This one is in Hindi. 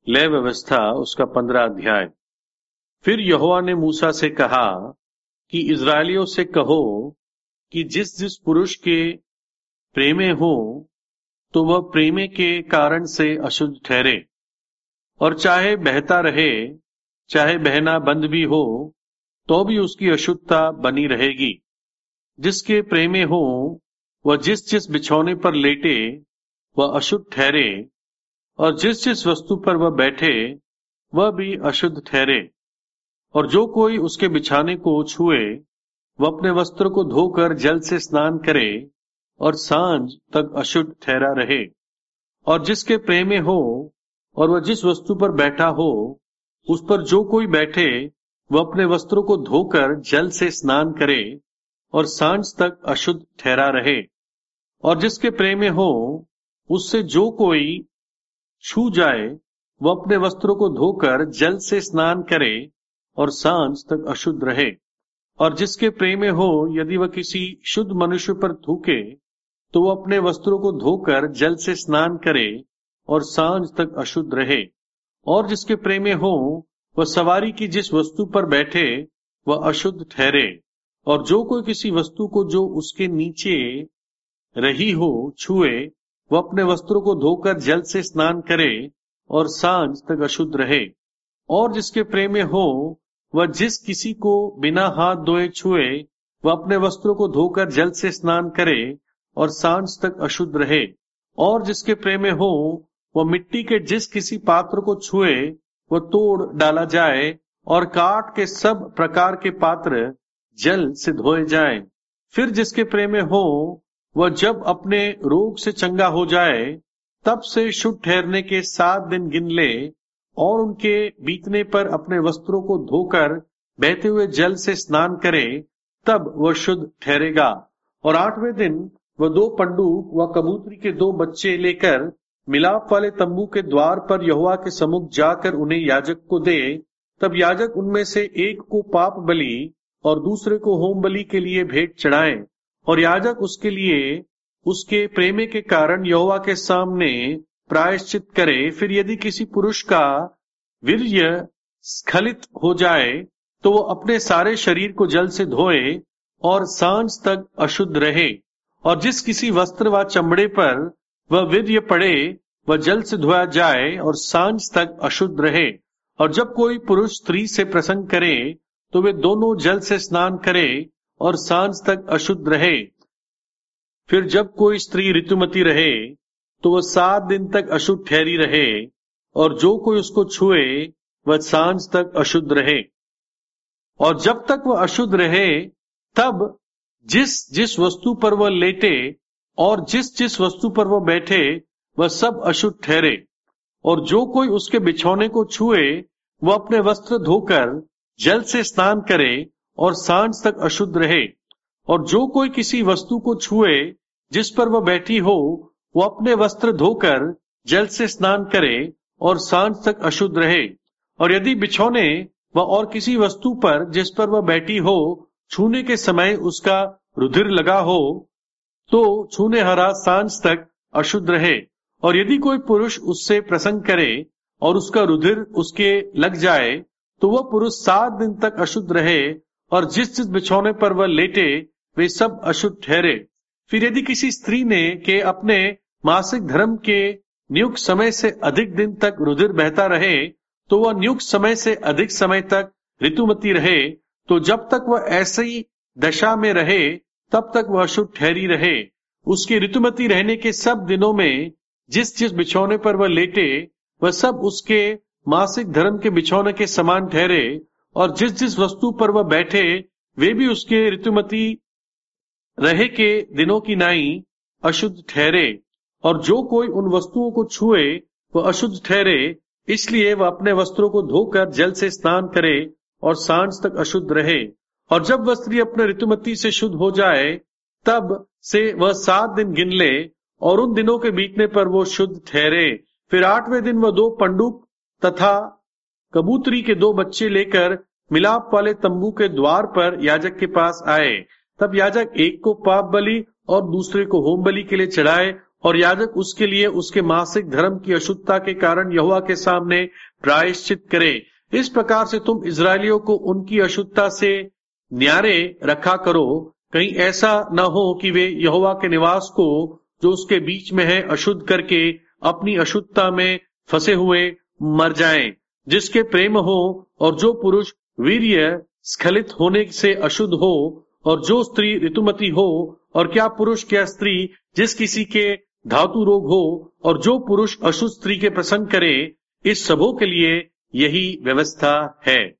लय व्यवस्था उसका 15 अध्याय। फिर यहोवा ने मूसा से कहा कि इस्राएलियों से कहो कि जिस जिस पुरुष के प्रेमे हो तो वह प्रेमे के कारण से अशुद्ध ठहरे, और चाहे बहता रहे चाहे बहना बंद भी हो तो भी उसकी अशुद्धता बनी रहेगी। जिसके प्रेमे हो वह जिस जिस बिछौने पर लेटे वह अशुद्ध ठहरे, और जिस जिस वस्तु पर वह बैठे वह भी अशुद्ध ठहरे। और जो कोई उसके बिछाने को छुए वह अपने वस्त्र को धोकर जल से स्नान करे और सांझ तक अशुद्ध ठहरा रहे। और जिसके प्रेमे हो और वह जिस वस्तु पर बैठा हो उस पर जो कोई बैठे वह अपने वस्त्रों को धोकर जल से स्नान करे और सांझ तक अशुद्ध ठहरा रहे। और जिसके प्रेमे हो उससे जो कोई छू जाए वह अपने वस्त्रों को धोकर जल से स्नान करे और सांझ तक अशुद्ध रहे। और जिसके प्रेमे हो यदि वह किसी शुद्ध मनुष्य पर थूके तो वह अपने वस्त्रों को धोकर जल से स्नान करे और सांझ तक अशुद्ध रहे। और जिसके प्रेमे हो वह सवारी की जिस वस्तु पर बैठे वह अशुद्ध ठहरे। और जो कोई किसी वस्तु को जो उसके नीचे रही हो छुए वह अपने वस्त्रों को धोकर जल से स्नान करे और सांझ तक अशुद्ध रहे। और जिसके प्रेमे हो वह जिस किसी को बिना हाथ धोए छुए वह अपने वस्त्रों को धोकर जल से स्नान करे और सांझ तक अशुद्ध रहे। और जिसके प्रेमे हो वह मिट्टी के जिस किसी पात्र को छुए वह तोड़ डाला जाए, और काठ के सब प्रकार के पात्र जल से धोए जाएं। फिर जिसके प्रेमे हो वह जब अपने रोग से चंगा हो जाए तब से शुद्ध ठहरने के 7 दिन गिन ले, और उनके बीतने पर अपने वस्त्रों को धोकर बहते हुए जल से स्नान करे, तब वह शुद्ध ठहरेगा। और 8वें दिन वह 2 पंडूक व कबूतरी के 2 बच्चे लेकर मिलाप वाले तंबू के द्वार पर यहोवा के सम्मुख जाकर उन्हें याजक को दे। तब याजक उनमें से एक को पाप बलि और दूसरे को होम बलि के लिए भेंट चढ़ाए। और याजक उसके लिए उसके प्रेमे के कारण यहोवा के सामने प्रायश्चित करे। फिर यदि किसी पुरुष का वीर्य स्खलित हो जाए तो वो अपने सारे शरीर को जल से धोए और सांझ तक अशुद्ध रहे। और जिस किसी वस्त्र व चमड़े पर वह वीर्य पड़े वह जल से धोया जाए और सांझ तक अशुद्ध रहे। और जब कोई पुरुष स्त्री से प्रसंग करे तो वे दोनों जल से स्नान करे और सांझ तक अशुद्ध रहे। फिर जब कोई स्त्री ऋतुमती रहे तो वह 7 दिन तक अशुद्ध ठहरी रहे, और जो कोई उसको छुए वह सांझ तक अशुद्ध रहे। और जब तक वह अशुद्ध रहे तब जिस जिस वस्तु पर वह लेटे और जिस जिस वस्तु पर वह बैठे वह सब अशुद्ध ठहरे। और जो कोई उसके बिछौने को छुए वह अपने वस्त्र धोकर जल से स्नान करे और सांझ तक अशुद्ध रहे। और जो कोई किसी वस्तु को छुए जिस पर वह बैठी हो वह अपने वस्त्र धोकर जल से स्नान करे और सांझ तक अशुद्ध रहे। और यदि बिछौने व और किसी वस्तु पर जिस पर वह बैठी हो छूने के समय उसका रुधिर लगा हो तो छूने हरा सांझ तक अशुद्ध रहे। और यदि कोई पुरुष उससे प्रसंग करे और उसका रुधिर उसके लग जाए तो वह पुरुष 7 दिन तक अशुद्ध रहे, और जिस जिस बिछौने पर वह लेटे वे सब अशुद्ध ठहरे। फिर यदि किसी स्त्री ने के अपने मासिक धर्म के नियुक्त समय से अधिक दिन तक रुधिर बहता रहे तो वह नियुक्त समय से अधिक समय तक ऋतुमती रहे, तो जब तक वह ऐसी दशा में रहे तब तक वह अशुद्ध ठहरी रहे। उसके ऋतुमती रहने के सब दिनों में जिस जिस बिछौने पर वह लेटे वह सब उसके मासिक धर्म के बिछौने के समान ठहरे, और जिस जिस वस्तु पर वह बैठे वे भी उसके ऋतुमती रहे के दिनों की नाई अशुद्ध ठहरे। और जो कोई उन वस्तुओं को छुए वह अशुद्ध ठहरे, इसलिए वह अपने वस्त्रों को धोकर जल से स्नान करे और सांझ तक अशुद्ध रहे। और जब वह स्त्री अपने ऋतुमती से शुद्ध हो जाए तब से वह 7 दिन गिन ले, और उन दिनों के बीतने पर वो शुद्ध ठहरे। फिर 8वें दिन वह 2 पंडुक तथा कबूतरी के 2 बच्चे लेकर मिलाप वाले तंबू के द्वार पर याजक के पास आए। तब याजक एक को पाप बलि और दूसरे को होम बलि के लिए चढ़ाए और याजक उसके लिए उसके मासिक धर्म की अशुद्धता के कारण यहोवा के सामने प्रायश्चित करे। इस प्रकार से तुम इस्राएलियों को उनकी अशुद्धता से न्यारे रखा करो, कहीं ऐसा न हो कि वे यहोवा के निवास को जो उसके बीच में है अशुद्ध करके अपनी अशुद्धता में फंसे हुए मर जाएं। जिसके प्रेम हो और जो पुरुष वीर्य स्खलित होने से अशुद्ध हो और जो स्त्री ऋतुमती हो, और क्या पुरुष क्या स्त्री जिस किसी के धातु रोग हो, और जो पुरुष अशुद्ध स्त्री के प्रसंग करे, इस सबों के लिए यही व्यवस्था है।